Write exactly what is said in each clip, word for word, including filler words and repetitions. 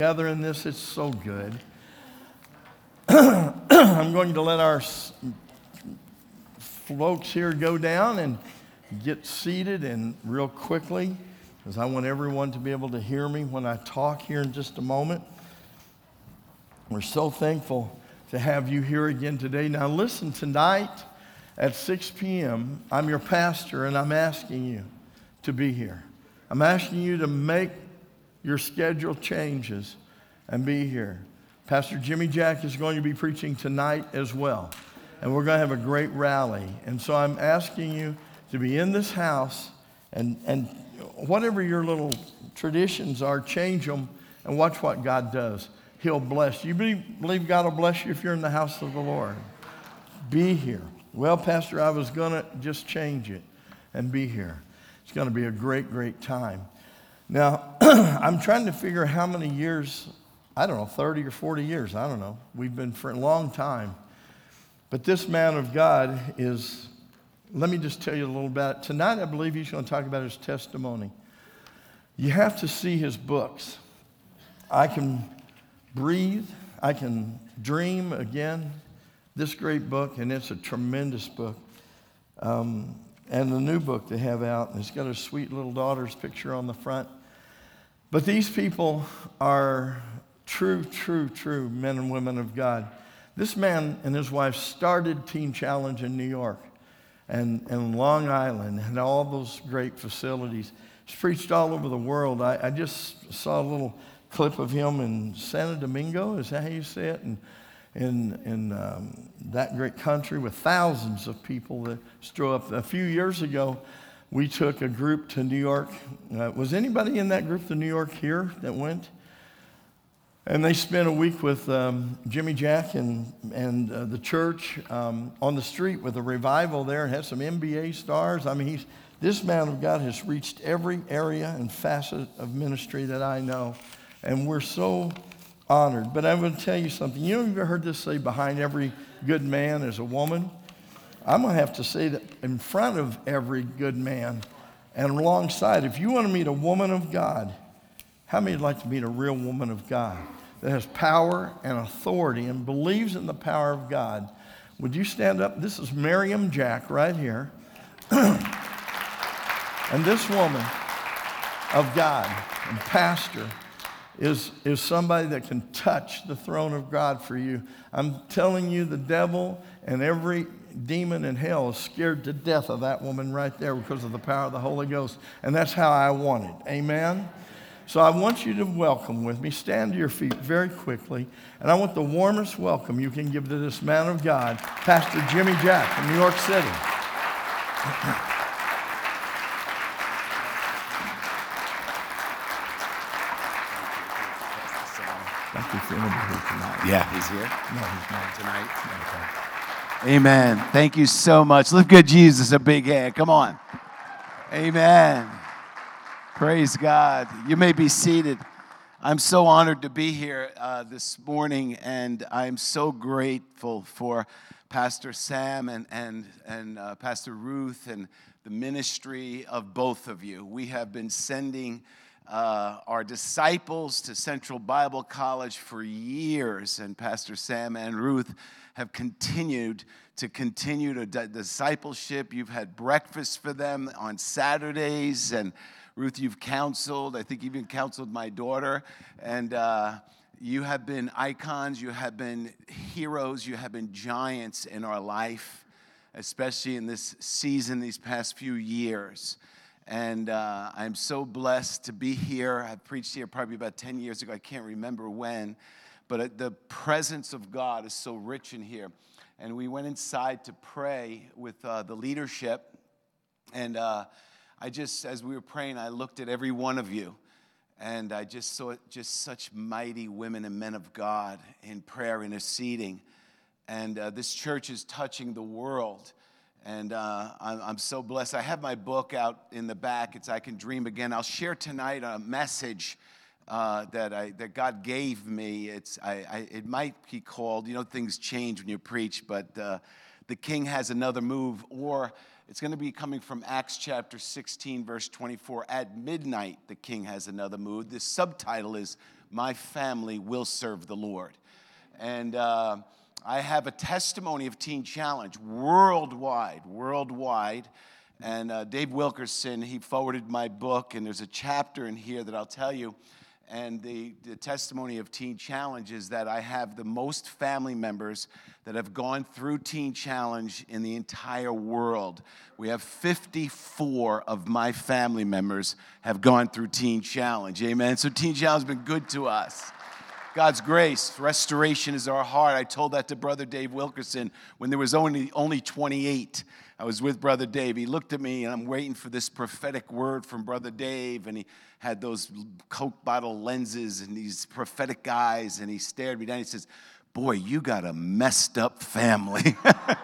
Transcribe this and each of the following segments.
Together in this, it's so good. I'm going to let our s- folks here go down and get seated and real quickly, because I want everyone to be able to hear me when I talk here in just a moment. We're so thankful to have you here again today. Now listen, tonight at six p.m., I'm your pastor, and I'm asking you to be here. I'm asking you to make your schedule changes and be here. Pastor Jimmy Jack is going to be preaching tonight as well, and we're going to have a great rally. And so I'm asking you to be in this house, and, and whatever your little traditions are, change them and watch what God does. He'll bless you. You believe, believe God will bless you if you're in the house of the Lord? Be here. Well, Pastor, I was going to just change it and be here. It's going to be a great, great time. Now, I'm trying to figure how many years, I don't know, thirty or forty years, I don't know. We've been for a long time. But this man of God is, let me just tell you a little about it. Tonight, I believe he's going to talk about his testimony. You have to see his books. I Can Breathe, I Can Dream Again, this great book, and it's a tremendous book. Um, and the new book they have out, and it's got a sweet little daughter's picture on the front. But these people are true, true, true men and women of God. This man and his wife started Teen Challenge in New York and, and Long Island and all those great facilities. He's preached all over the world. I, I just saw a little clip of him in Santo Domingo, is that how you say it? And in, in um, that great country with thousands of people that stroll up. A few years ago, we took a group to New York. Uh, was anybody in that group to New York here that went? And they spent a week with um, Jimmy Jack and, and uh, the church um, on the street with a revival there, and had some N B A stars. I mean, he's, this man of God has reached every area and facet of ministry that I know, and we're so honored. But I'm going to tell you something. You know, you've ever heard this say, behind every good man is a woman? I'm going to have to say that in front of every good man and alongside. If you want to meet a woman of God, how many would like to meet a real woman of God that has power and authority and believes in the power of God? Would you stand up? This is Miriam Jack right here. And this woman of God and pastor is, is somebody that can touch the throne of God for you. I'm telling you, the devil and every demon in hell is scared to death of that woman right there because of the power of the Holy Ghost. And that's how I want it. Amen? So I want you to welcome with me. Stand to your feet very quickly. And I want the warmest welcome you can give to this man of God, Pastor Jimmy Jack from New York City. Thank you for being here tonight. Yeah, he's here? No, he's not. Tonight? Okay. Amen. Thank you so much. Let's give Jesus a big hand. Come on. Amen. Praise God. You may be seated. I'm so honored to be here uh, this morning, and I'm so grateful for Pastor Sam and, and, and uh, Pastor Ruth and the ministry of both of you. We have been sending uh, our disciples to Central Bible College for years, and Pastor Sam and Ruth have continued to continue to d- discipleship. You've had breakfast for them on Saturdays, and Ruth, you've counseled. I think you've even counseled my daughter. And uh, you have been icons. You have been heroes. You have been giants in our life, especially in this season, these past few years. And uh, I'm so blessed to be here. I preached here probably about ten years ago. I can't remember when. But the presence of God is so rich in here. And we went inside to pray with uh, the leadership. And uh, I just, as we were praying, I looked at every one of you, and I just saw just such mighty women and men of God in prayer, interceding. And uh, this church is touching the world, and uh, I'm, I'm so blessed. I have my book out in the back. It's I Can Dream Again. I'll share tonight a message uh, that I that God gave me. It's I, I it might be called, you know, things change when you preach, but uh, the King has another move, or it's going to be coming from Acts chapter sixteen, verse twenty-four. At midnight, the King has another move. The subtitle is my family will serve the Lord. And uh, I have a testimony of Teen Challenge worldwide, worldwide. And uh, Dave Wilkerson, he forwarded my book, and there's a chapter in here that I'll tell you. And the, the testimony of Teen Challenge is that I have the most family members that have gone through Teen Challenge in the entire world. We have fifty-four of my family members have gone through Teen Challenge. Amen. So Teen Challenge has been good to us. God's grace, restoration is our heart. I told that to Brother Dave Wilkerson when there was only, only twenty-eight. I was with Brother Dave. He looked at me, and I'm waiting for this prophetic word from Brother Dave, and he had those Coke bottle lenses and these prophetic eyes, and he stared me down. He says, boy, you got a messed up family.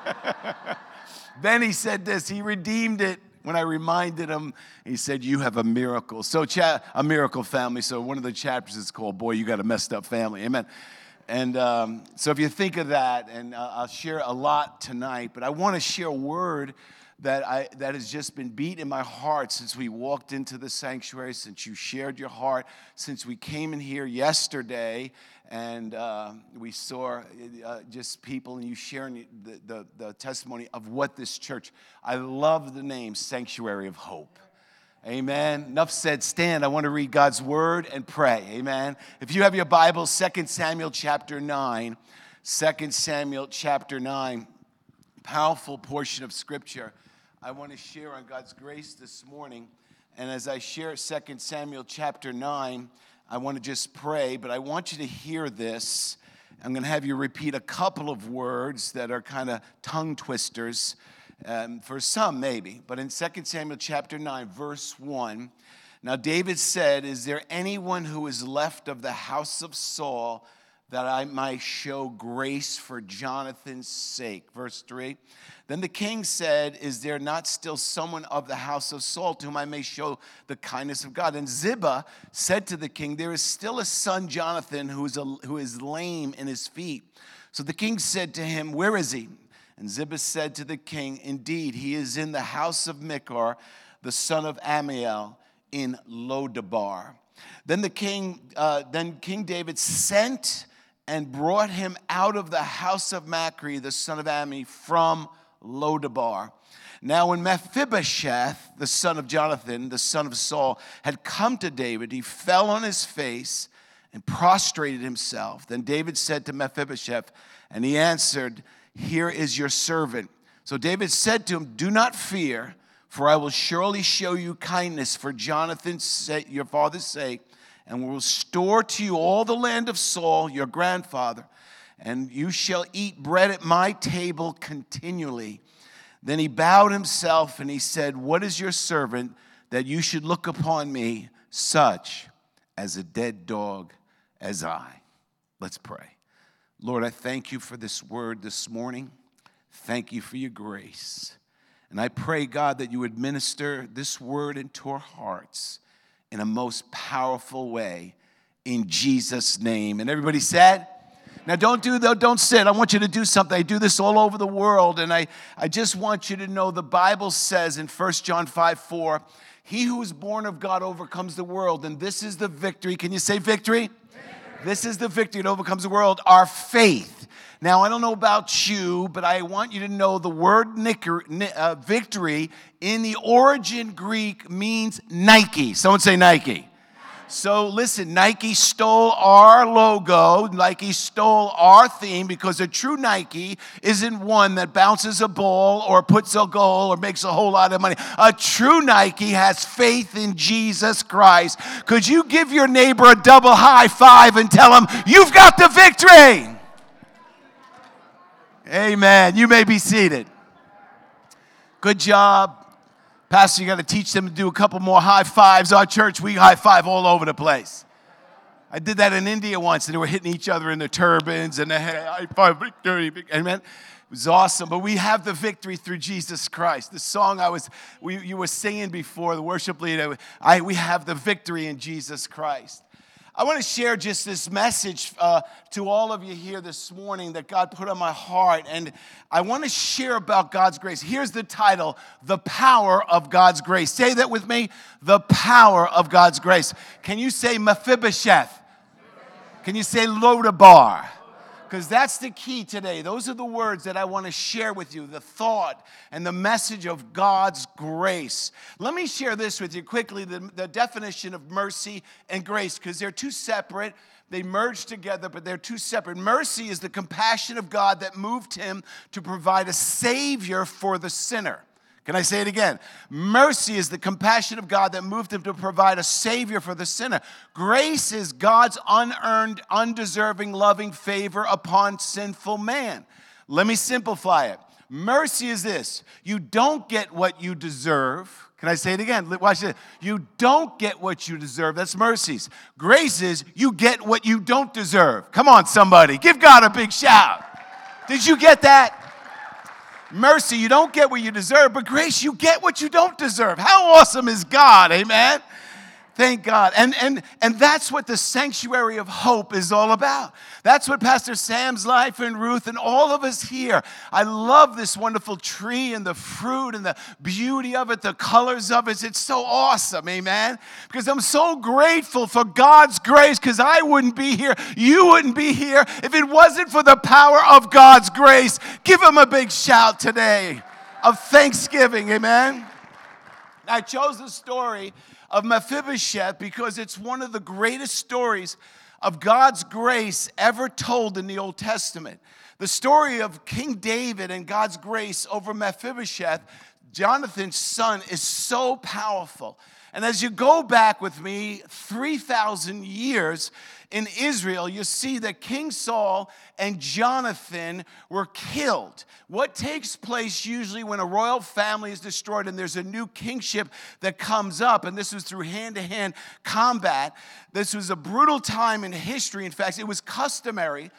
Then he said this. He redeemed it when I reminded him. He said, you have a miracle. So cha- a miracle family. So one of the chapters is called, boy, you got a messed up family. Amen. And um, so if you think of that, and uh, I'll share a lot tonight, but I want to share a word that I that has just been beat in my heart since we walked into the sanctuary, since you shared your heart, since we came in here yesterday, and uh, we saw uh, just people and you sharing the, the, the testimony of what this church. I love the name Sanctuary of Hope. Amen. Enough said. Stand. I want to read God's word and pray. Amen. If you have your Bible, Second Samuel chapter nine. Second Samuel chapter nine. Powerful portion of scripture I want to share on God's grace this morning. And as I share Second Samuel chapter nine, I want to just pray, but I want you to hear this. I'm going to have you repeat a couple of words that are kind of tongue twisters. Um, for some, maybe. But in Second Samuel chapter nine, verse one, now David said, is there anyone who is left of the house of Saul that I might show grace for Jonathan's sake? Verse three, then the king said, is there not still someone of the house of Saul to whom I may show the kindness of God? And Ziba said to the king, there is still a son, Jonathan, who is, a, who is lame in his feet. So the king said to him, where is he? And Ziba said to the king, indeed, he is in the house of Michar, the son of Amiel, in Lodabar. Then the king, uh, then King David sent and brought him out of the house of Machri, the son of Ammi, from Lodabar. Now when Mephibosheth, the son of Jonathan, the son of Saul, had come to David, he fell on his face and prostrated himself. Then David said to Mephibosheth, and he answered, here is your servant. So David said to him, do not fear, for I will surely show you kindness for Jonathan's sake, your father's sake, and will restore to you all the land of Saul, your grandfather, and you shall eat bread at my table continually. Then he bowed himself and he said, what is your servant that you should look upon me such as a dead dog as I? Let's pray. Lord, I thank you for this word this morning. Thank you for your grace. And I pray, God, that you would minister this word into our hearts in a most powerful way in Jesus' name. And everybody said, now don't do that, don't sit. I want you to do something. I do this all over the world. And I, I just want you to know the Bible says in First John five four, he who is born of God overcomes the world. And this is the victory. Can you say victory? This is the victory that overcomes the world, our faith. Now, I don't know about you, but I want you to know the word uh, victory in the origin Greek means Nike. Someone say Nike. So listen, Nike stole our logo. Nike stole our theme because a true Nike isn't one that bounces a ball or puts a goal or makes a whole lot of money. A true Nike has faith in Jesus Christ. Could you give your neighbor a double high five and tell him, you've got the victory? Amen. You may be seated. Good job. Pastor, you got to teach them to do a couple more high fives. Our church, we high five all over the place. I did that in India once, and they were hitting each other in the turbans, and they had high five victory. Amen. It was awesome, but we have the victory through Jesus Christ. The song I was, we, you were singing before, the worship leader, I, we have the victory in Jesus Christ. I want to share just this message uh, to all of you here this morning that God put on my heart, and I want to share about God's grace. Here's the title, The Power of God's Grace. Say that with me, the power of God's grace. Can you say Mephibosheth? Can you say Lodabar? Because that's the key today. Those are the words that I want to share with you, the thought and the message of God's grace. Let me share this with you quickly, the, the definition of mercy and grace, because they're two separate. They merge together, but they're two separate. Mercy is the compassion of God that moved him to provide a savior for the sinner. Can I say it again? Mercy is the compassion of God that moved him to provide a savior for the sinner. Grace is God's unearned, undeserving, loving favor upon sinful man. Let me simplify it. Mercy is this. You don't get what you deserve. Can I say it again? Watch it. You don't get what you deserve. That's mercies. Grace is you get what you don't deserve. Come on, somebody. Give God a big shout. Did you get that? Mercy, you don't get what you deserve, but grace, you get what you don't deserve. How awesome is God, amen? Thank God. And, and, and that's what the sanctuary of hope is all about. That's what Pastor Sam's life and Ruth and all of us here. I love this wonderful tree and the fruit and the beauty of it, the colors of it. It's so awesome, amen? Because I'm so grateful for God's grace, because I wouldn't be here, you wouldn't be here if it wasn't for the power of God's grace. Give him a big shout today of thanksgiving, amen? I chose the story of Mephibosheth because it's one of the greatest stories of God's grace ever told in the Old Testament. The story of King David and God's grace over Mephibosheth, Jonathan's son, is so powerful. And as you go back with me three thousand years in Israel, you see that King Saul and Jonathan were killed. What takes place usually when a royal family is destroyed and there's a new kingship that comes up, and this was through hand-to-hand combat. This was a brutal time in history. In fact, it was customary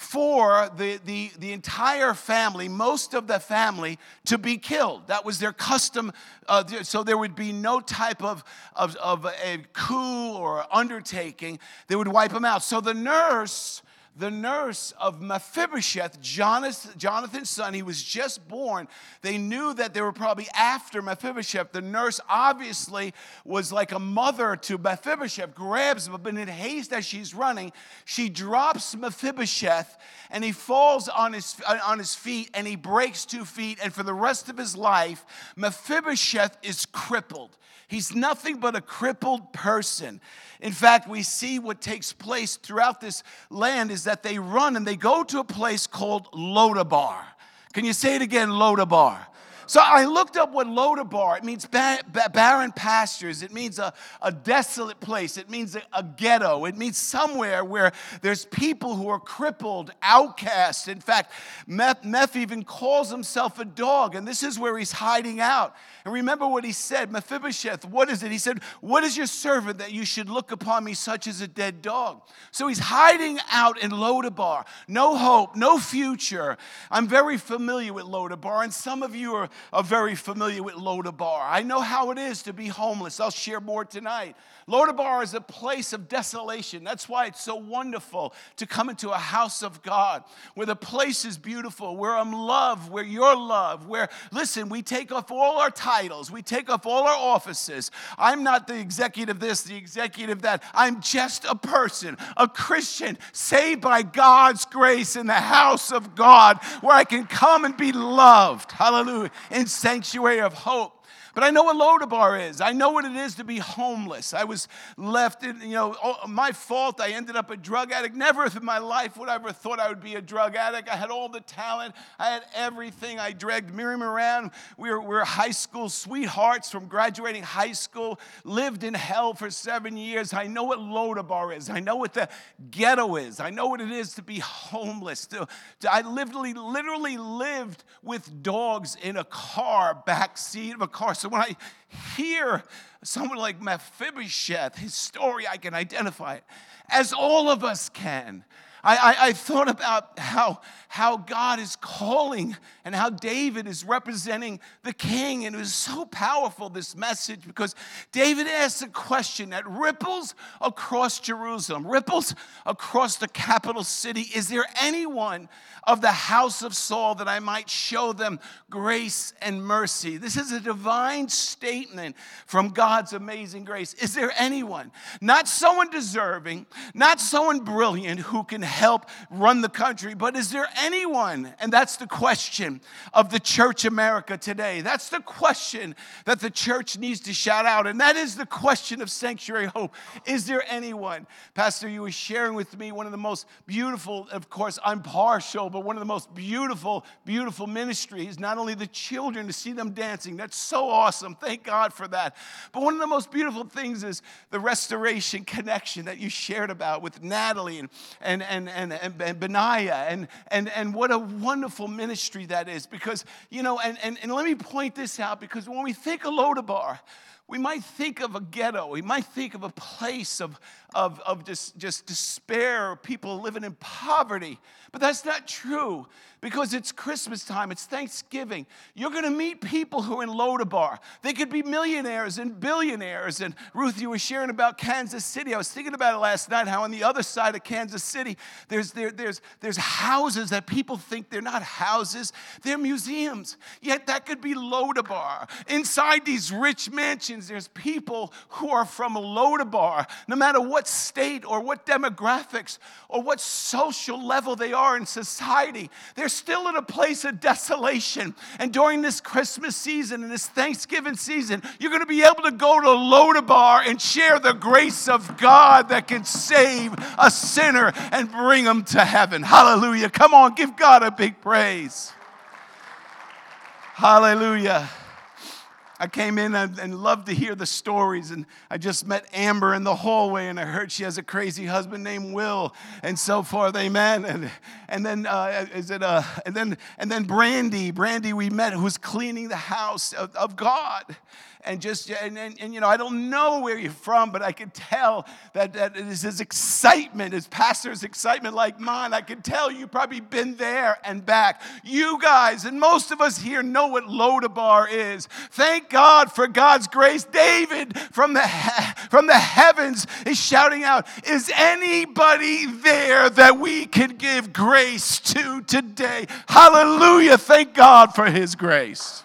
for the, the, the entire family, most of the family, to be killed. That was their custom. Uh, so there would be no type of, of, of a coup or undertaking. They would wipe them out. So the nurse... The nurse of Mephibosheth, Jonathan's son, he was just born. They knew that they were probably after Mephibosheth. The nurse obviously was like a mother to Mephibosheth, grabs him, but in haste as she's running, she drops Mephibosheth, and he falls on his, on his feet, and he breaks two feet, and for the rest of his life, Mephibosheth is crippled. He's nothing but a crippled person. In fact, we see what takes place throughout this land is that they run and they go to a place called Lodabar. Can you say it again, Lodabar? So I looked up what Lodabar, it means bar- barren pastures. It means a, a desolate place. It means a, a ghetto. It means somewhere where there's people who are crippled, outcasts. In fact, Meph, Meph even calls himself a dog, and this is where he's hiding out. And remember what he said, Mephibosheth, what is it? He said, what is your servant that you should look upon me such as a dead dog? So he's hiding out in Lodabar. No hope, no future. I'm very familiar with Lodabar, and some of you are, are very familiar with Lodabar. I know how it is to be homeless. I'll share more tonight. Lodabar is a place of desolation. That's why it's so wonderful to come into a house of God, where the place is beautiful, where I'm loved, where you're loved, where, listen, we take off all our titles, we take off all our offices. I'm not the executive this, the executive that. I'm just a person, a Christian, saved by God's grace in the house of God, where I can come and be loved, hallelujah, in sanctuary of hope. But I know what Lodabar is. I know what it is to be homeless. I was left in, you know, oh, my fault. I ended up a drug addict. Never in my life would I ever thought I would be a drug addict. I had all the talent. I had everything. I dragged Miriam around. We were, we were high school sweethearts from graduating high school. Lived in hell for seven years. I know what Lodabar is. I know what the ghetto is. I know what it is to be homeless. To, to, I literally, literally lived with dogs in a car, back seat of a car. So when I hear someone like Mephibosheth, his story, I can identify it, as all of us can. I, I, I thought about how, how God is calling and how David is representing the king. And it was so powerful, this message, because David asked a question that ripples across Jerusalem, ripples across the capital city. Is there anyone of the house of Saul that I might show them grace and mercy? This is a divine statement from God's amazing grace. Is there anyone, not someone deserving, not someone brilliant who can help run the country, but is there anyone? And that's the question of the church America today. That's the question that the church needs to shout out. And that is the question of Sanctuary Hope. Is there anyone? Pastor, you were sharing with me one of the most beautiful, of course, I'm partial, but one of the most beautiful, beautiful ministries, not only the children, to see them dancing. That's so awesome. Thank God for that. But one of the most beautiful things is the restoration connection that you shared about with Natalie and, and, and, and, and, and Benaiah. And, and, and what a wonderful ministry that is. Because, you know, and, and, and let me point this out, because when we think of Lodabar, we might think of a ghetto. We might think of a place of, of, of just, just despair, people living in poverty. But that's not true, because it's Christmas time. It's Thanksgiving. You're going to meet people who are in Lodabar. They could be millionaires and billionaires. And Ruth, you were sharing about Kansas City. I was thinking about it last night, how on the other side of Kansas City, there's, there, there's, there's houses that people think they're not houses. They're museums. Yet that could be Lodabar. Inside these rich mansions, there's people who are from Lodabar. No matter what state or what demographics or what social level they are in society, they're still in a place of desolation. And during this Christmas season and this Thanksgiving season, you're going to be able to go to Lodabar and share the grace of God that can save a sinner and bring them to heaven. Hallelujah. Come on, give God a big praise. Hallelujah. I came in and, and loved to hear the stories, and I just met Amber in the hallway, and I heard she has a crazy husband named Will, and so forth. Amen. And and then uh, is it uh and then and then Brandy, Brandy we met, who's cleaning the house of, of God. And just, and, and, and, you know, I don't know where you're from, but I could tell that, that it is his excitement, his pastor's excitement like mine. I could tell you've probably been there and back. You guys, and most of us here know what Lodabar is. Thank God for God's grace. David from the, from the heavens is shouting out, is anybody there that we can give grace to today? Hallelujah. Thank God for his grace.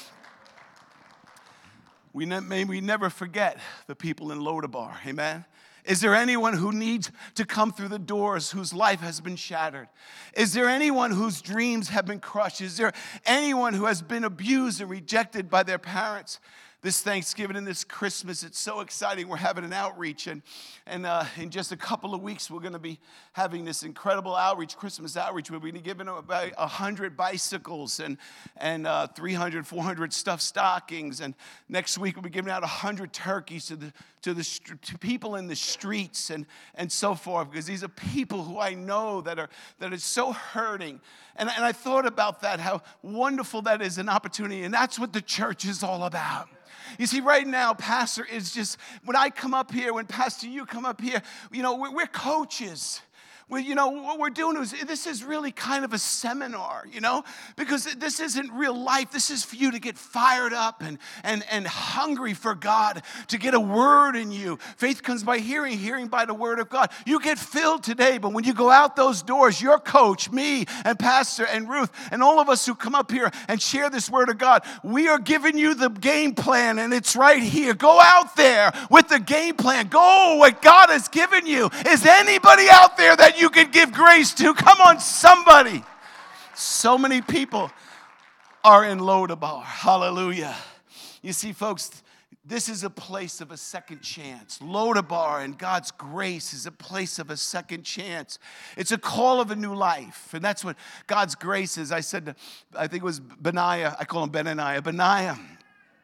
We ne- may we never forget the people in Lodabar, amen? Is there anyone who needs to come through the doors whose life has been shattered? Is there anyone whose dreams have been crushed? Is there anyone who has been abused and rejected by their parents? This Thanksgiving and this Christmas, it's so exciting. We're having an outreach, and, and uh, in just a couple of weeks, we're going to be having this incredible outreach, Christmas outreach, where we're going to give about one hundred bicycles and, and uh, three hundred, four hundred stuffed stockings. And next week, we'll be giving out one hundred turkeys to the to the to people in the streets and, and so forth, because these are people who I know that are that are so hurting. And, and I thought about that, how wonderful that is, an opportunity, and that's what the church is all about. You see, right now, Pastor is just, when I come up here, when Pastor, you come up here, you know, we're, we're coaches. We, you know, what we're doing is, this is really kind of a seminar, you know, because this isn't real life. This is for you to get fired up and, and, and hungry for God, to get a word in you. Faith comes by hearing, hearing by the word of God. You get filled today, but when you go out those doors, your coach, me, and Pastor, and Ruth, and all of us who come up here and share this word of God, we are giving you the game plan, and it's right here. Go out there with the game plan. Go what God has given you. Is anybody out there that you can give grace to? Come on, somebody. So many people are in Lodabar. Hallelujah. You see, folks, this is a place of a second chance. Lodabar and God's grace is a place of a second chance. It's a call of a new life. And that's what God's grace is. I said, I think it was Benaiah. I call him Benaniah. Benaiah.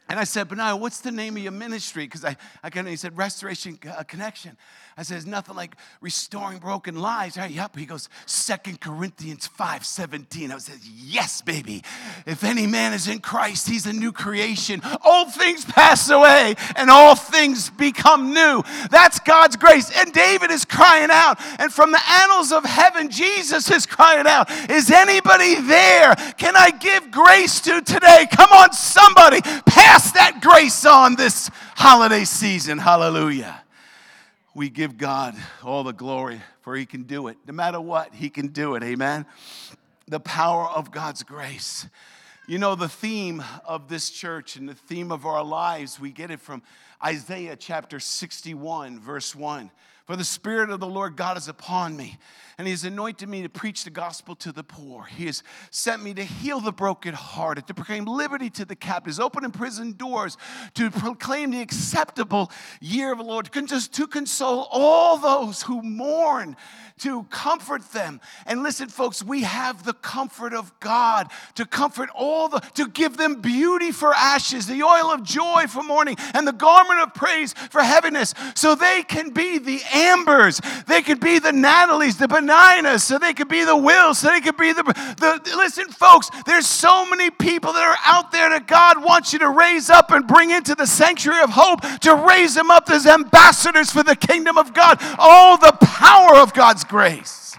And I said, Benaiah, what's the name of your ministry? Because I, I kind of, he said, Restoration uh, Connection. I said, it's nothing like restoring broken lives. Right? Yep. He goes, Second Corinthians five seventeen. I said, yes, baby. If any man is in Christ, he's a new creation. Old things pass away and all things become new. That's God's grace. And David is crying out. And from the annals of heaven, Jesus is crying out. Is anybody there? Can I give grace to today? Come on, somebody. Pass that grace on this holiday season. Hallelujah. We give God all the glory, for he can do it. No matter what, he can do it. Amen. The power of God's grace. You know, the theme of this church and the theme of our lives, we get it from Isaiah chapter sixty-one, verse one. For the Spirit of the Lord God is upon me, and he has anointed me to preach the gospel to the poor. He has sent me to heal the brokenhearted, to proclaim liberty to the captives, open prison doors, to proclaim the acceptable year of the Lord, to console all those who mourn, to comfort them. And listen, folks, we have the comfort of God to comfort all the, to give them beauty for ashes, the oil of joy for mourning, and the garment of praise for heaviness, so they can be the Ambers, they could be the Natalies, the Beninas, so they could be the Wills, so they could be the, the, listen, folks, there's so many people that are out there that God wants you to raise up and bring into the sanctuary of hope, to raise them up as ambassadors for the kingdom of God. Oh, the power of God's grace.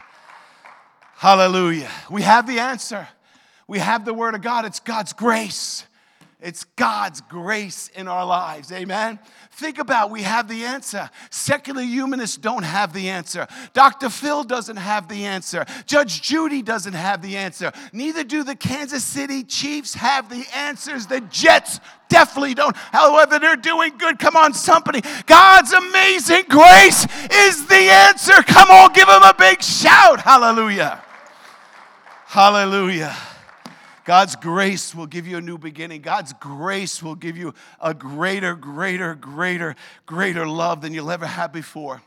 Hallelujah. We have the answer. We have the word of God. It's God's grace. It's God's grace in our lives. Amen. Think about, we have the answer. Secular humanists don't have the answer. Doctor Phil doesn't have the answer. Judge Judy doesn't have the answer. Neither do the Kansas City Chiefs have the answers. The Jets definitely don't. However, they're doing good. Come on, somebody. God's amazing grace is the answer. Come on, give him a big shout. Hallelujah. Hallelujah. God's grace will give you a new beginning. God's grace will give you a greater, greater, greater, greater love than you'll ever have before.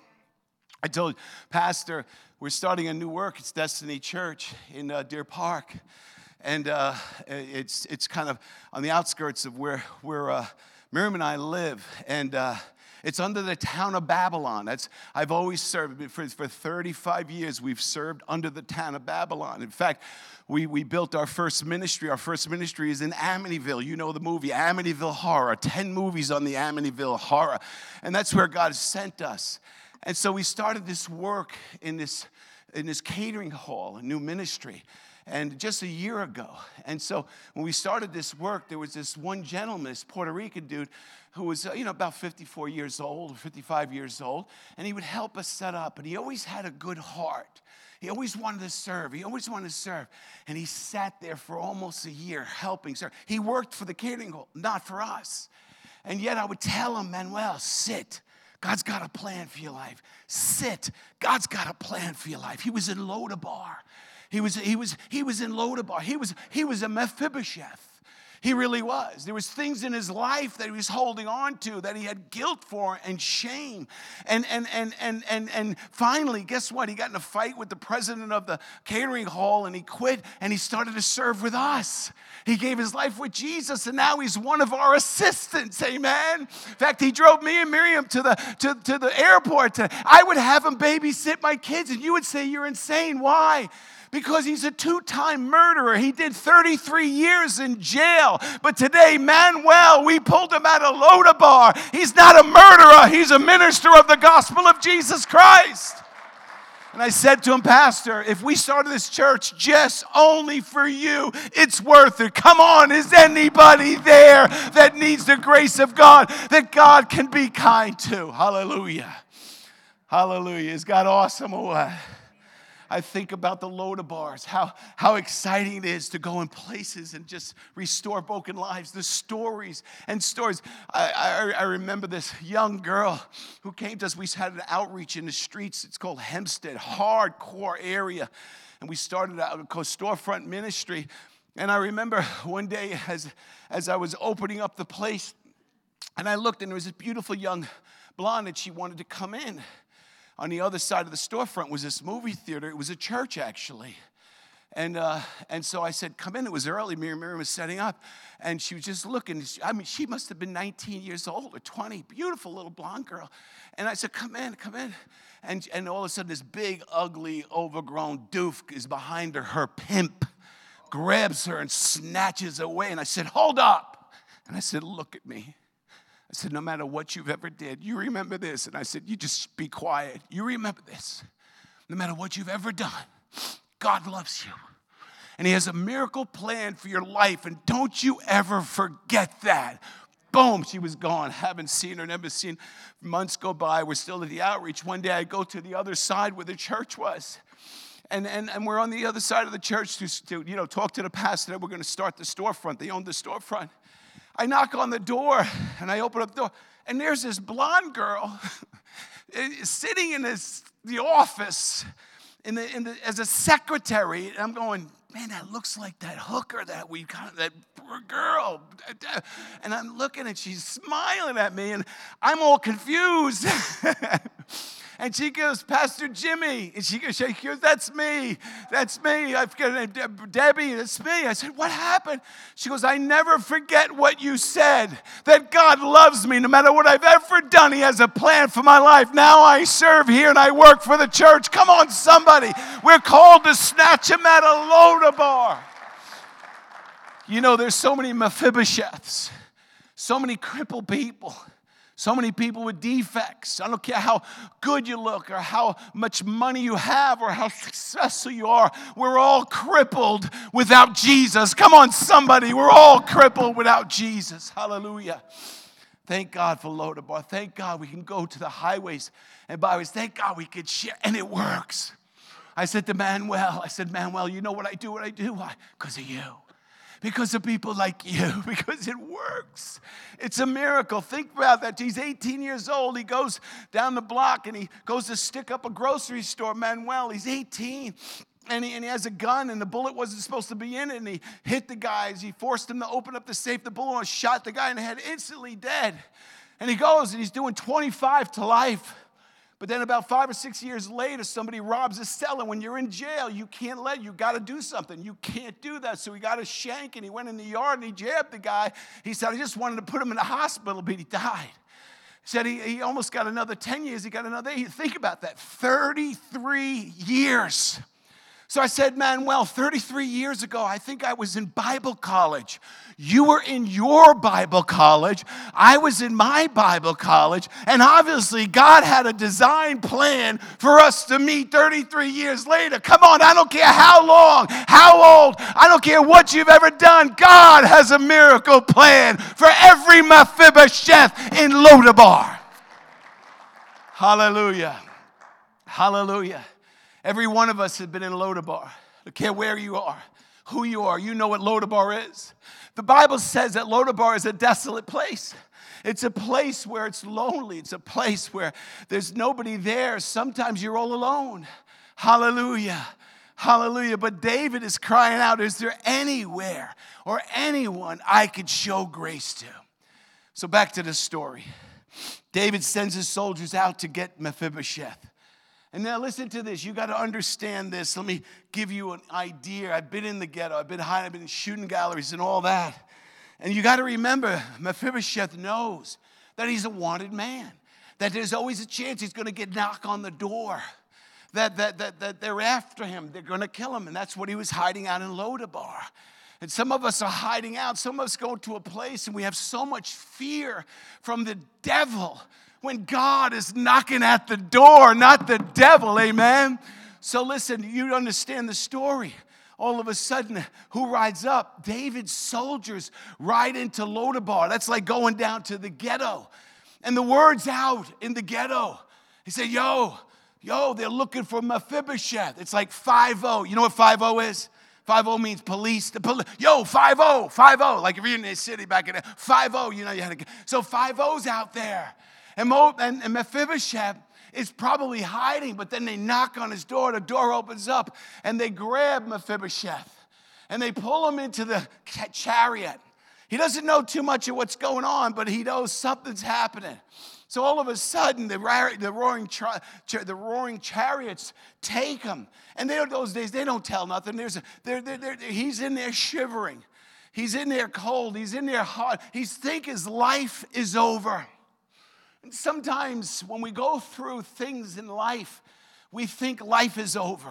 I told Pastor, we're starting a new work. It's Destiny Church in uh, Deer Park. And uh, it's it's kind of on the outskirts of where, where uh, Miriam and I live. And uh, it's under the town of Babylon. That's I've always served. For, for thirty-five years, we've served under the town of Babylon. In fact, we, we built our first ministry. Our first ministry is in Amityville. You know the movie, Amityville Horror. Ten movies on the Amityville Horror. And that's where God sent us. And so we started this work in this, in this catering hall, a new ministry. And just a year ago. And so when we started this work, there was this one gentleman, this Puerto Rican dude, who was, uh, you know, about fifty-four years old, fifty-five years old. And he would help us set up. And he always had a good heart. He always wanted to serve. He always wanted to serve. And he sat there for almost a year helping serve. He worked for the catering hall, not for us. And yet I would tell him, Manuel, sit. God's got a plan for your life. Sit. God's got a plan for your life. He was in Lodabar. He was, he was, he was in Lodabar. He was, he was a Mephibosheth. He really was. There was things in his life that he was holding on to that he had guilt for and shame. And, and, and, and, and, and finally, guess what? He got in a fight with the president of the catering hall and he quit and he started to serve with us. He gave his life with Jesus and now he's one of our assistants. Amen. In fact, he drove me and Miriam to the, to, to the airport. To, I would have him babysit my kids and you would say you're insane. Why? Because he's a two-time murderer. He did thirty-three years in jail. But today, Manuel, we pulled him out of Lodabar. He's not a murderer. He's a minister of the gospel of Jesus Christ. And I said to him, Pastor, if we started this church just only for you, it's worth it. Come on, is anybody there that needs the grace of God, that God can be kind to? Hallelujah. Hallelujah. Is God awesome or what? I think about the Lodabars, how, how exciting it is to go in places and just restore broken lives, the stories and stories. I, I, I remember this young girl who came to us. We had an outreach in the streets. It's called Hempstead, hardcore area. And we started out a storefront ministry. And I remember one day as, as I was opening up the place, and I looked, and there was this beautiful young blonde, and she wanted to come in. On the other side of the storefront was this movie theater. It was a church, actually. And uh, and so I said, come in. It was early. Miriam, Miriam was setting up. And she was just looking. I mean, she must have been nineteen years old or twenty. Beautiful little blonde girl. And I said, come in, come in. And, and all of a sudden, this big, ugly, overgrown doof is behind her. Her pimp grabs her and snatches away. And I said, hold up. And I said, look at me. I said, no matter what you've ever did, you remember this. And I said, you just be quiet. You remember this. No matter what you've ever done, God loves you. And he has a miracle plan for your life. And don't you ever forget that. Boom, she was gone. Haven't seen her, never seen. Months go by. We're still at the outreach. One day I go to the other side where the church was. And, and, and we're on the other side of the church to, to you know, talk to the pastor that we're going to start the storefront. They own the storefront. I knock on the door, and I open up the door, and there's this blonde girl sitting in this, the office in the, in the, as a secretary. And I'm going, man, that looks like that hooker that we got, that girl. And I'm looking, and she's smiling at me, and I'm all confused. And she goes, Pastor Jimmy. And she goes, she goes, that's me. That's me. I forget her name, Debbie, that's me. I said, what happened? She goes, I never forget what you said, that God loves me no matter what I've ever done. He has a plan for my life. Now I serve here and I work for the church. Come on, somebody. We're called to snatch him at a Lodabar. You know, there's so many Mephibosheths, so many crippled people. So many people with defects. I don't care how good you look or how much money you have or how successful you are. We're all crippled without Jesus. Come on, somebody. We're all crippled without Jesus. Hallelujah. Thank God for Lodabar. Thank God we can go to the highways and byways. Thank God we can share. And it works. I said to Manuel, I said, Manuel, you know what I do, what I do? Why? Because of you. Because of people like you, because it works. It's a miracle. Think about that. He's eighteen years old. He goes down the block and he goes to stick up a grocery store. Manuel, he's eighteen. And he, and he has a gun, and the bullet wasn't supposed to be in it. And he hit the guy as he forced him to open up the safe. The bullet almost shot the guy in the head, instantly dead. And he goes, and he's doing twenty-five to life. But then about five or six years later, somebody robs a cell. And when you're in jail, you can't let, you got to do something. You can't do that. So he got a shank, and he went in the yard, and he jabbed the guy. He said, I just wanted to put him in the hospital, but he died. He said he, he almost got another ten years. He got another eight. Think about that, thirty-three years. So I said, Manuel, thirty-three years ago, I think I was in Bible college. You were in your Bible college. I was in my Bible college. And obviously, God had a design plan for us to meet thirty-three years later. Come on, I don't care how long, how old, I don't care what you've ever done. God has a miracle plan for every Mephibosheth in Lodabar. Hallelujah. Hallelujah. Every one of us has been in Lodabar. I don't care where you are, who you are. You know what Lodabar is. The Bible says that Lodabar is a desolate place. It's a place where it's lonely. It's a place where there's nobody there. Sometimes you're all alone. Hallelujah. Hallelujah. But David is crying out, is there anywhere or anyone I could show grace to? So back to the story. David sends his soldiers out to get Mephibosheth. And now listen to this. You got to understand this. Let me give you an idea. I've been in the ghetto. I've been hiding. I've been in shooting galleries and all that. And you got to remember, Mephibosheth knows that he's a wanted man. That there's always a chance he's going to get knocked on the door. That, that, that, that they're after him. They're going to kill him. And that's what he was hiding out in Lodabar. And some of us are hiding out. Some of us go to a place and we have so much fear from the devil. When God is knocking at the door, not the devil, amen? So listen, you understand the story. All of a sudden, who rides up? David's soldiers ride into Lodabar. That's like going down to the ghetto. And the word's out in the ghetto. He said, yo, yo, they're looking for Mephibosheth. It's like five oh. You know what five oh is? five oh means police. The poli- Yo, five oh, five oh. Like if you're in the city back in there, five oh, you know, you had to. So five oh's out there. And, Mo, and, and Mephibosheth is probably hiding, but then they knock on his door. The door opens up, and they grab Mephibosheth, and they pull him into the chariot. He doesn't know too much of what's going on, but he knows something's happening. So all of a sudden, the, the, roaring, char, the roaring chariots take him. And they, those days, they don't tell nothing. There's a, they're, they're, they're, he's in there shivering. He's in there cold. He's in there hot. He's thinking his life is over. And sometimes when we go through things in life, we think life is over.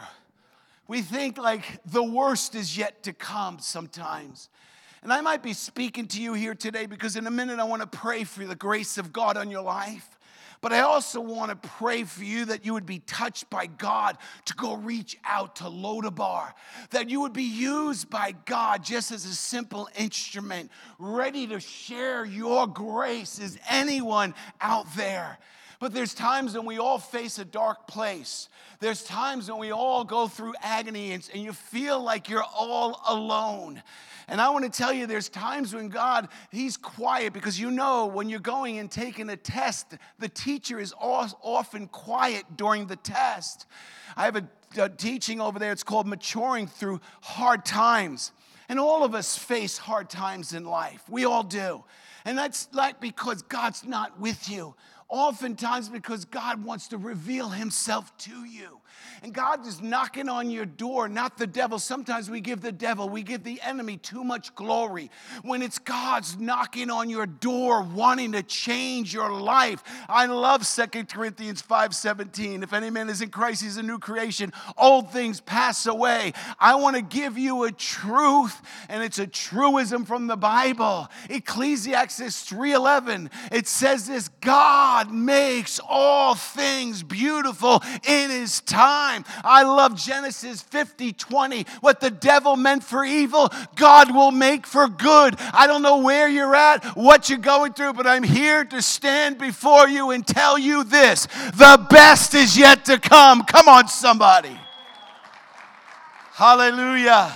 We think like the worst is yet to come sometimes. And I might be speaking to you here today because in a minute I want to pray for the grace of God on your life. But I also want to pray for you that you would be touched by God to go reach out to Lodabar. That you would be used by God just as a simple instrument, ready to share your grace. Is anyone out there? But there's times when we all face a dark place. There's times when we all go through agony and, and you feel like you're all alone. And I want to tell you, there's times when God, he's quiet because you know when you're going and taking a test, the teacher is often quiet during the test. I have a, a teaching over there. It's called Maturing Through Hard Times. And all of us face hard times in life. We all do. And that's not because God's not with you. Oftentimes because God wants to reveal himself to you. And God is knocking on your door, not the devil. Sometimes we give the devil, we give the enemy too much glory. When it's God's knocking on your door, wanting to change your life. I love Second Corinthians five seventeen. If any man is in Christ, he's a new creation. Old things pass away. I want to give you a truth, and it's a truism from the Bible. Ecclesiastes three eleven. It says this: God makes all things beautiful in his time. I love Genesis fifty twenty. What the devil meant for evil, God will make for good. I don't know where you're at, what you're going through, but I'm here to stand before you and tell you this: the best is yet to come. Come on, somebody. Hallelujah.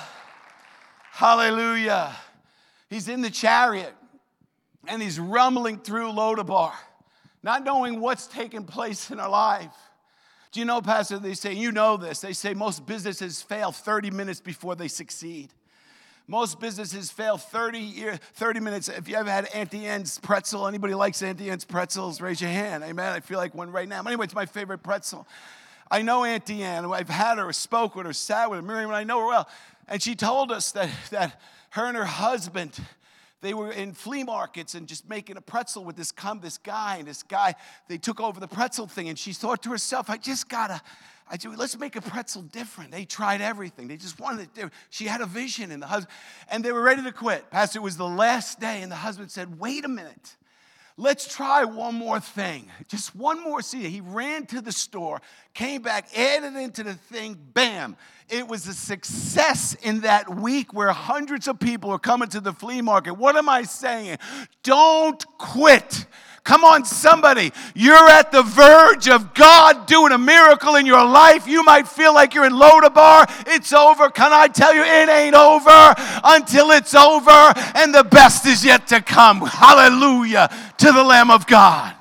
Hallelujah. He's in the chariot and he's rumbling through Lodabar, not knowing what's taking place in our life. Do you know, Pastor, they say, you know this, they say most businesses fail thirty minutes before they succeed. Most businesses fail thirty, year, thirty minutes. If you ever had Auntie Anne's pretzel, anybody likes Auntie Anne's pretzels, raise your hand. Amen. I feel like one right now. Anyway, it's my favorite pretzel. I know Auntie Anne. I've had her, spoke with her, sat with her, Miriam, and I know her well. And she told us that, that her and her husband, they were in flea markets and just making a pretzel with this come this guy and this guy. They took over the pretzel thing, and she thought to herself, "I just gotta, I do. Let's make a pretzel different." They tried everything. They just wanted it. She had a vision, and the husband, and they were ready to quit. Pastor, it was the last day, and the husband said, "Wait a minute. Let's try one more thing. Just one more seed." He ran to the store, came back, added into the thing, bam. It was a success in that week where hundreds of people were coming to the flea market. What am I saying? Don't quit. Come on, somebody. You're at the verge of God doing a miracle in your life. You might feel like you're in Lodabar. It's over. Can I tell you, it ain't over until it's over, and the best is yet to come. Hallelujah to the Lamb of God.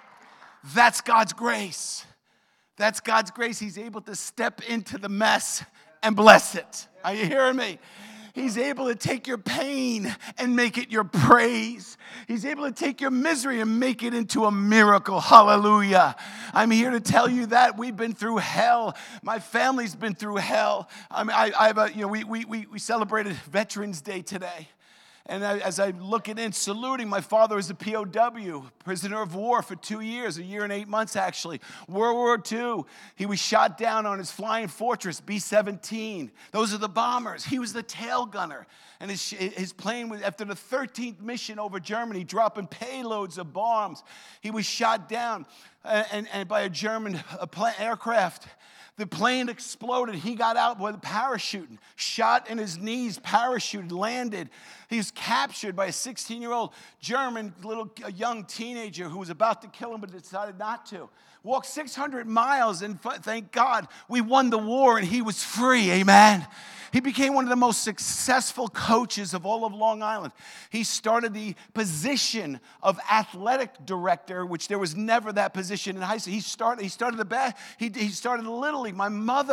That's God's grace. That's God's grace. He's able to step into the mess and bless it. Are you hearing me? He's able to take your pain and make it your praise. He's able to take your misery and make it into a miracle. Hallelujah. I'm here to tell you that we've been through hell. My family's been through hell. I mean, I, I have a, you know, we, we, we, we celebrated Veterans Day today. And as I'm looking in, saluting, my father was a P O W, prisoner of war for two years, a year and eight months actually. World War Two, he was shot down on his flying fortress, B seventeen. Those are the bombers. He was the tail gunner. And his, his plane was, after the thirteenth mission over Germany, dropping payloads of bombs, he was shot down and, and, and by a German a plane, aircraft. The plane exploded. He got out with parachuting, shot in his knees, parachuted, landed. He was captured by a sixteen-year-old German little a young teenager who was about to kill him but decided not to. Walked six hundred miles, and thank God we won the war and he was free. Amen. He became one of the most successful coaches of all of Long Island. He started the position of athletic director, which there was never that position in high school. He started, he started the best. He, he started the Little League. My mother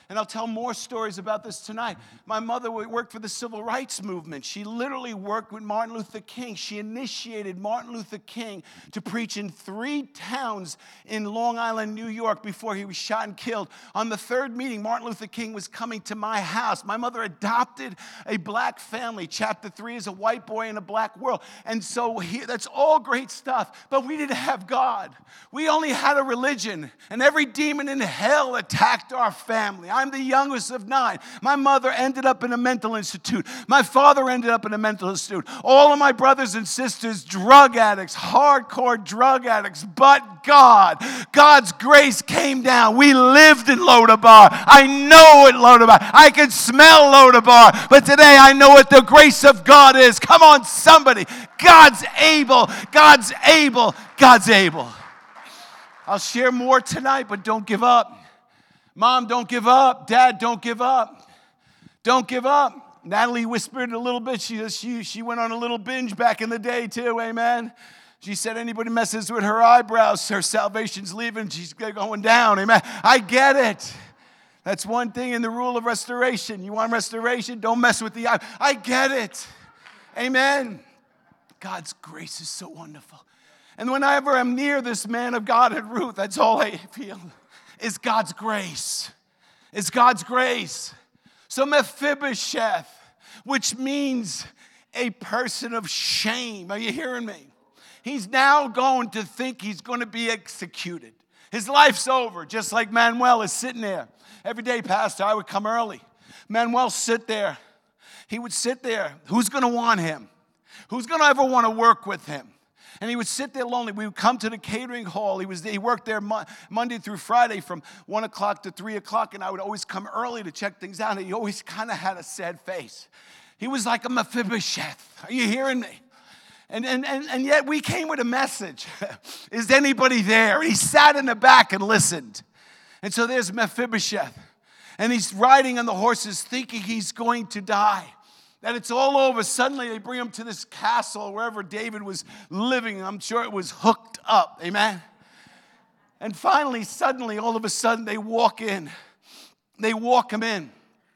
And I'll tell more stories about this tonight. My mother worked for the civil rights movement. She literally worked with Martin Luther King. She initiated Martin Luther King to preach in three towns in Long Island, New York, before he was shot and killed. On the third meeting, Martin Luther King was coming to my house. My mother adopted a black family. Chapter three is a white boy in a black world. And so he, that's all great stuff. But we didn't have God. We only had a religion. And every demon in hell attacked our family. I'm the youngest of nine. My mother ended up in a mental institute. My father ended up in a mental institute. All of my brothers and sisters, drug addicts, hardcore drug addicts. But God, God's grace came down. We lived in Lodabar. I know what Lodabar. I can smell Lodabar. But today I know what the grace of God is. Come on, somebody. God's able. God's able. God's able. I'll share more tonight, but don't give up. Mom, don't give up. Dad, don't give up. Don't give up. Natalie whispered a little bit. She, she, she went on a little binge back in the day too, amen. She said anybody messes with her eyebrows, her salvation's leaving. She's going down, amen. I get it. That's one thing in the rule of restoration. You want restoration? Don't mess with the eye. I get it. Amen. God's grace is so wonderful. And whenever I'm near this man of God at Ruth, that's all I feel. Is God's grace. It's God's grace. So Mephibosheth, which means a person of shame. Are you hearing me? He's now going to think he's going to be executed. His life's over, just like Manuel is sitting there. Every day, Pastor, I would come early. Manuel sit there. He would sit there. Who's going to want him? Who's going to ever want to work with him? And he would sit there lonely. We would come to the catering hall. He was he worked there mo- Monday through Friday from one o'clock to three o'clock, and I would always come early to check things out. And he always kind of had a sad face. He was like a Mephibosheth. Are you hearing me? And, and, and, and yet we came with a message. Is anybody there? And he sat in the back and listened. And so there's Mephibosheth. And he's riding on the horses thinking he's going to die. That it's all over. Suddenly they bring him to this castle wherever David was living. I'm sure it was hooked up. Amen. And finally, suddenly, all of a sudden, they walk in. They walk him in.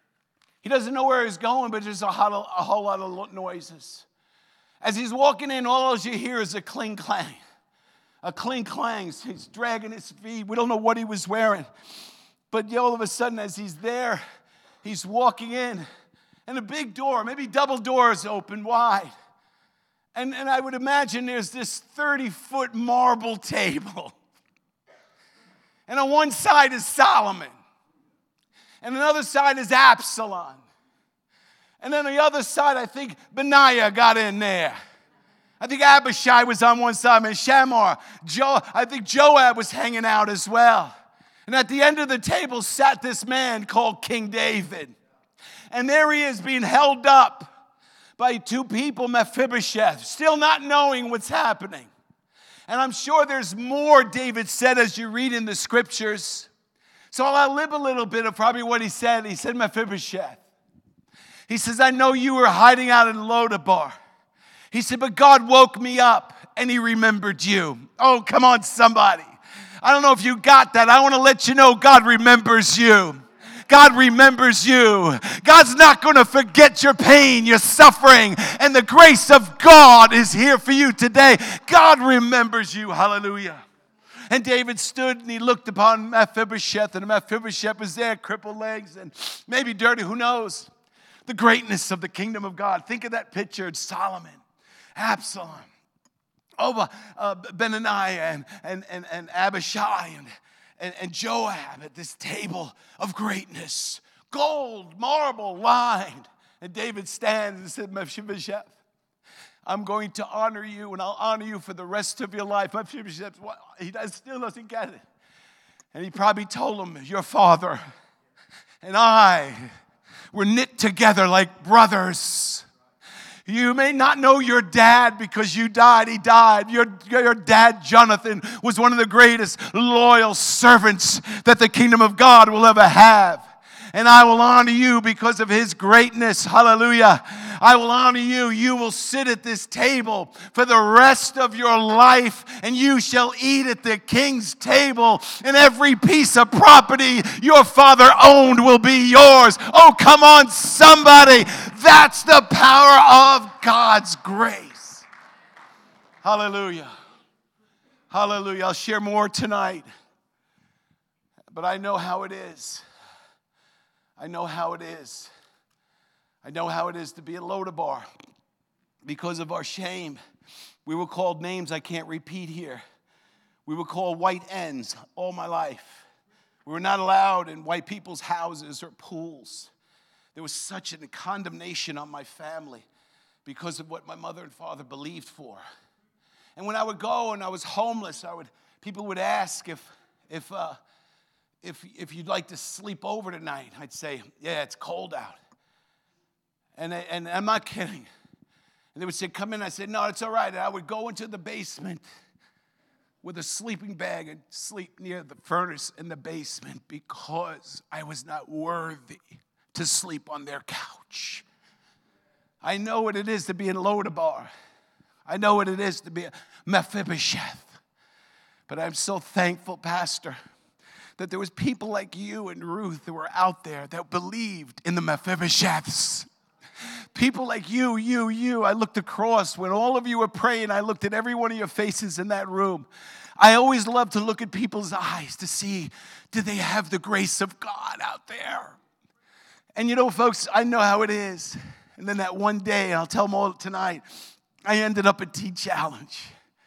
He doesn't know where he's going, but there's a whole, a whole lot of noises. As he's walking in, all you hear is a cling clang. A cling clang. He's dragging his feet. We don't know what he was wearing. But all of a sudden, as he's there, he's walking in. And a big door, maybe double doors open wide. And, and I would imagine there's this thirty-foot marble table. And on one side is Solomon. And on the other side is Absalom. And then on the other side, I think Benaiah got in there. I think Abishai was on one side, and Shammar. Jo- I think Joab was hanging out as well. And at the end of the table sat this man called King David. And there he is being held up by two people, Mephibosheth, still not knowing what's happening. And I'm sure there's more David said as you read in the scriptures. So I'll live a little bit of probably what he said. He said, Mephibosheth. He says, I know you were hiding out in Lodabar. He said, but God woke me up and he remembered you. Oh, come on, somebody. I don't know if you got that. I want to let you know God remembers you. God remembers you. God's not going to forget your pain, your suffering, and the grace of God is here for you today. God remembers you. Hallelujah. And David stood and he looked upon Mephibosheth, and Mephibosheth was there, crippled legs and maybe dirty, who knows? The greatness of the kingdom of God. Think of that picture. It's Solomon, Absalom, Obah, uh, Benaniah, and, and, and, and Abishai, and And, and Joab at this table of greatness, gold, marble, lined. And David stands and said, Mephibosheth, I'm going to honor you, and I'll honor you for the rest of your life. Mephibosheth, he does, still doesn't get it. And he probably told him, your father and I were knit together like brothers. You may not know your dad because you died. He died. Your, your dad, Jonathan, was one of the greatest loyal servants that the kingdom of God will ever have. And I will honor you because of his greatness. Hallelujah. I will honor you. You will sit at this table for the rest of your life, and you shall eat at the king's table, and every piece of property your father owned will be yours. Oh, come on, somebody. That's the power of God's grace. Hallelujah. Hallelujah. I'll share more tonight, but I know how it is. I know how it is. I know how it is to be at Lodabar. Because of our shame, we were called names I can't repeat here. We were called white ends all my life. We were not allowed in white people's houses or pools. There was such a condemnation on my family because of what my mother and father believed for. And when I would go and I was homeless, I would people would ask if if uh, if if you'd like to sleep over tonight. I'd say, yeah, it's cold out. And and I'm not kidding. And they would say, come in. I said, no, it's all right. And I would go into the basement with a sleeping bag and sleep near the furnace in the basement because I was not worthy to sleep on their couch. I know what it is to be in Lodabar. I know what it is to be a Mephibosheth. But I'm so thankful, Pastor, that there was people like you and Ruth that were out there that believed in the Mephibosheths. People like you, you, you. I looked across. When all of you were praying, I looked at every one of your faces in that room. I always love to look at people's eyes to see, do they have the grace of God out there? And you know, folks, I know how it is. And then that one day, and I'll tell them all tonight, I ended up at T-Challenge.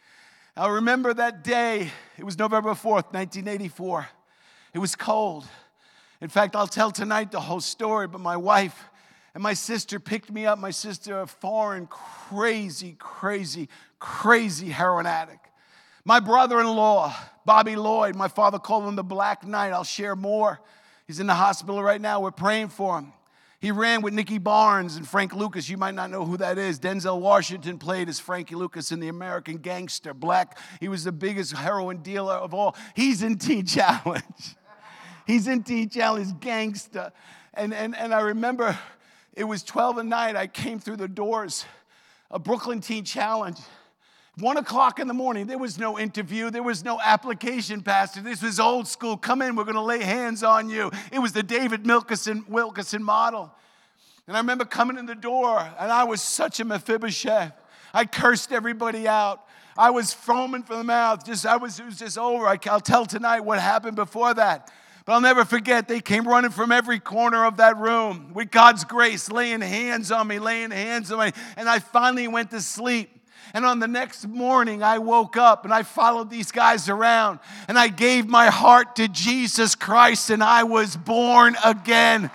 I remember that day. It was November fourth, nineteen eighty-four. It was cold. In fact, I'll tell tonight the whole story, but my wife and my sister picked me up. My sister, a foreign, crazy, crazy, crazy heroin addict. My brother-in-law, Bobby Lloyd, my father called him the Black Knight. I'll share more. He's in the hospital right now. We're praying for him. He ran with Nicky Barnes and Frank Lucas. You might not know who that is. Denzel Washington played as Frankie Lucas in The American Gangster. Black, he was the biggest heroin dealer of all. He's in T-Challenge. He's in T-Challenge, gangster. And, and, and I remember it was twelve at night. I came through the doors of Brooklyn Teen Challenge. One o'clock in the morning. There was no interview. There was no application, Pastor. This was old school. Come in. We're going to lay hands on you. It was the David Wilkerson, Wilkerson model. And I remember coming in the door, and I was such a Mephibosheth. I cursed everybody out. I was foaming from the mouth. Just I was. It was just over. I, I'll tell tonight what happened before that. But I'll never forget, they came running from every corner of that room with God's grace, laying hands on me, laying hands on me. And I finally went to sleep. And on the next morning, I woke up and I followed these guys around. And I gave my heart to Jesus Christ and I was born again.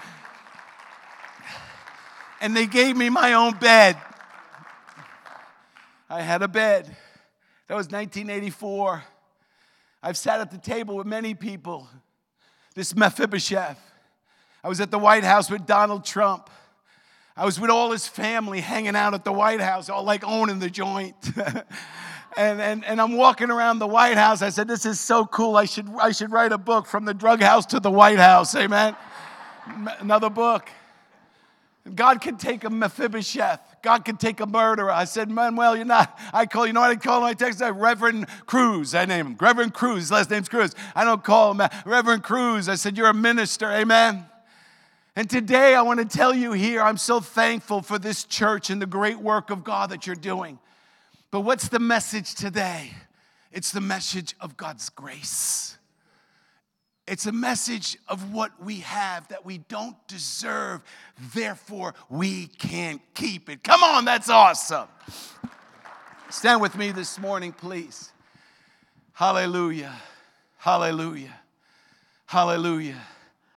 And they gave me my own bed. I had a bed. That was nineteen eighty-four. I've sat at the table with many people. This Mephibosheth. I was at the White House with Donald Trump. I was with all his family hanging out at the White House, all like owning the joint. and, and, and I'm walking around the White House. I said, this is so cool. I should, I should write a book, From the Drug House to the White House. Amen? Another book. God can take a Mephibosheth. God can take a murderer. I said, Manuel, you're not. I call, you know what I call him? I text him, Reverend Cruz. I name him. Reverend Cruz. His last name's Cruz. I don't call him Reverend Cruz. I said, you're a minister. Amen? And today I want to tell you here, I'm so thankful for this church and the great work of God that you're doing. But what's the message today? It's the message of God's grace. It's a message of what we have that we don't deserve, therefore we can't keep it. Come on, that's awesome. Stand with me this morning, please. Hallelujah, hallelujah, hallelujah.